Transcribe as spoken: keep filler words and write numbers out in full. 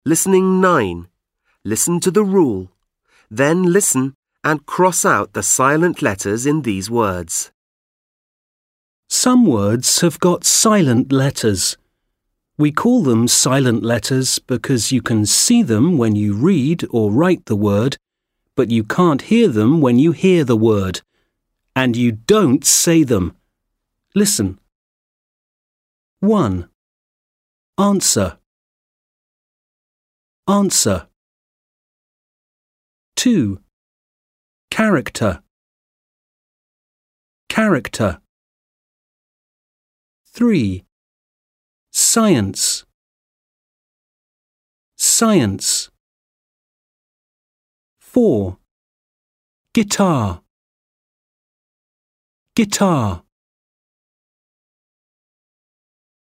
Listening nine. Listen to the rule. Then listen and cross out the silent letters in these words. Some words have got silent letters. We call them silent letters because you can see them when you read or write the word, but you can't hear them when you hear the word. And you don't say them. Listen. one. Answer. Answer. two. Character. Character. three. Science. Science. four. Guitar. Guitar.